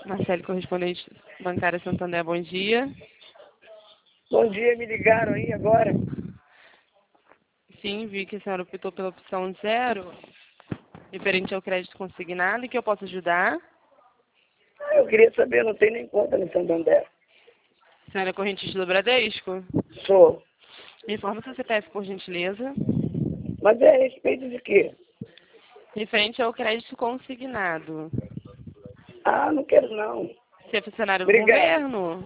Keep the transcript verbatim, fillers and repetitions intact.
Marcele, correspondente bancária Santander, bom dia. Bom dia, me ligaram aí agora. Sim, vi que a senhora optou pela opção zero, referente ao crédito consignado, e que eu posso ajudar. Ah, eu queria saber, não tem nem conta no Santander. A senhora é correntista do Bradesco? Sou. Me informa seu C P F, por gentileza. Mas é a respeito de quê? Referente ao crédito consignado. Ah, não quero não. Você é funcionário do Obrigado. governo?